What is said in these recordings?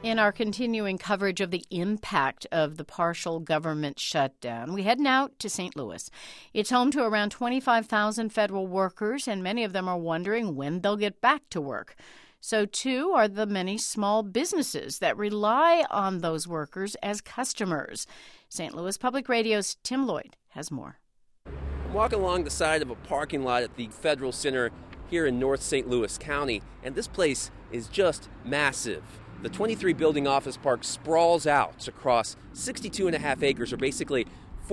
In our continuing coverage of the impact of the partial government shutdown, we head now to St. Louis. It's home to around 25,000 federal workers, and many of them are wondering when they'll get back to work. So, too, are the many small businesses that rely on those workers as customers. St. Louis Public Radio's Tim Lloyd has more. I'm walking along the side of a parking lot at the Federal Center here in North St. Louis County, and this place is just massive. The 23-building office park sprawls out across 62.5 acres, or basically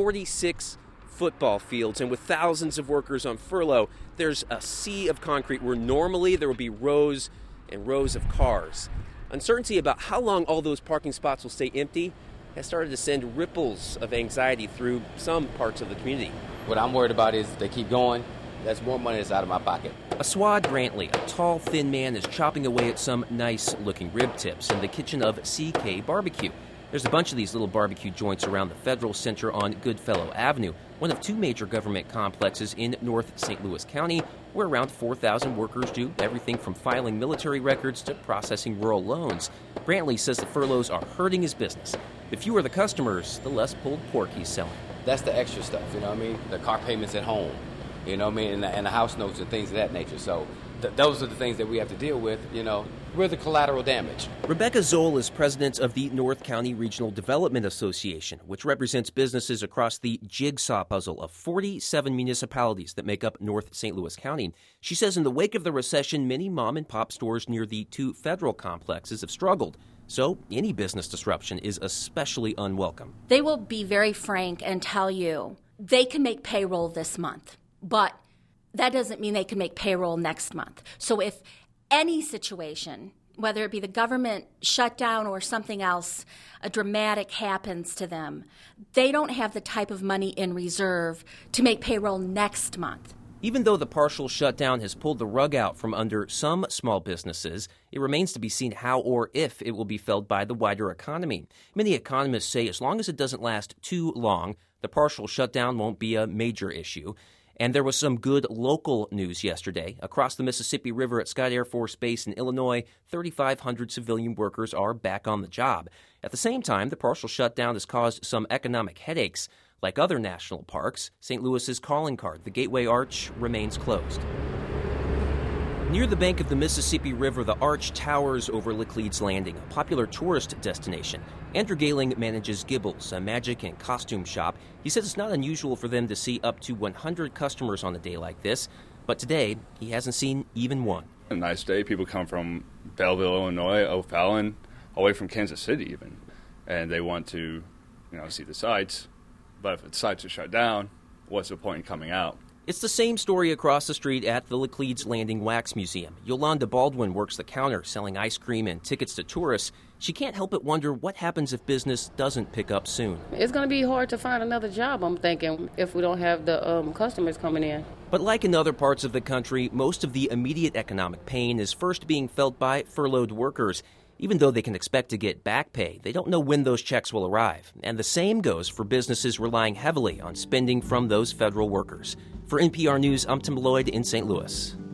46 football fields. And with thousands of workers on furlough, there's a sea of concrete where normally there would be rows and rows of cars. Uncertainty about how long all those parking spots will stay empty has started to send ripples of anxiety through some parts of the community. What I'm worried about is if they keep going, that's more money that's out of my pocket. Aswad Brantley, a tall, thin man, is chopping away at some nice-looking rib tips in the kitchen of CK Barbecue. There's a bunch of these little barbecue joints around the Federal Center on Goodfellow Avenue, one of two major government complexes in North St. Louis County, where around 4,000 workers do everything from filing military records to processing rural loans. Brantley says the furloughs are hurting his business. The fewer the customers, the less pulled pork he's selling. That's the extra stuff, you know what I mean? The car payments at home. You know what I mean? And the house notes and things of that nature. So those are the things that we have to deal with, you know. We're the collateral damage. Rebecca Zoll is president of the North County Regional Development Association, which represents businesses across the jigsaw puzzle of 47 municipalities that make up North St. Louis County. She says in the wake of the recession, many mom-and-pop stores near the two federal complexes have struggled. So any business disruption is especially unwelcome. They will be very frank and tell you they can make payroll this month. But that doesn't mean they can make payroll next month. So if any situation, whether it be the government shutdown or something else, a dramatic happens to them, they don't have the type of money in reserve to make payroll next month. Even though the partial shutdown has pulled the rug out from under some small businesses, it remains to be seen how or if it will be felt by the wider economy. Many economists say as long as it doesn't last too long, the partial shutdown won't be a major issue. And there was some good local news yesterday. Across the Mississippi River at Scott Air Force Base in Illinois, 3,500 civilian workers are back on the job. At the same time, the partial shutdown has caused some economic headaches. Like other national parks, St. Louis's calling card, the Gateway Arch, remains closed. Near the bank of the Mississippi River, the arch towers over Laclede's Landing, a popular tourist destination. Andrew Gehling manages Gibbles, a magic and costume shop. He says it's not unusual for them to see up to 100 customers on a day like this, but today he hasn't seen even one. A nice day. People come from Belleville, Illinois, O'Fallon, all the way from Kansas City even, and they want to, see the sights. But if the sites are shut down, what's the point in coming out? It's the same story across the street at the Laclede's Landing Wax Museum. Yolanda Baldwin works the counter, selling ice cream and tickets to tourists. She can't help but wonder what happens if business doesn't pick up soon. It's going to be hard to find another job, I'm thinking, if we don't have the customers coming in. But like in other parts of the country, most of the immediate economic pain is first being felt by furloughed workers. Even though they can expect to get back pay, they don't know when those checks will arrive. And the same goes for businesses relying heavily on spending from those federal workers. For NPR News, I'm Tim Lloyd in St. Louis.